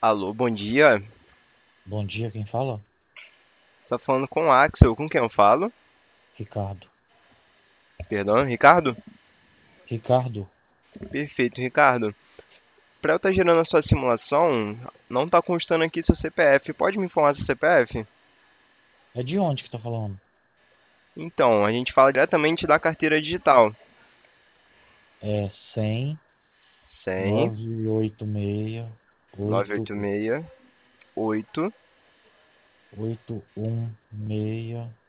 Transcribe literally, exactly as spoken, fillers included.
Alô, bom dia. Bom dia, quem fala? Tá falando com o Axel. Com quem eu falo? Ricardo. Perdão, Ricardo? Ricardo, Perfeito, Ricardo. Para eu estar gerando a sua simulação, não tá constando aqui seu C P F. Pode me informar seu C P F? é de onde que tá falando? Então, a gente fala diretamente da carteira digital. É cem, cem, nove oito seis, oito nove oito seis, oito, oito um seis.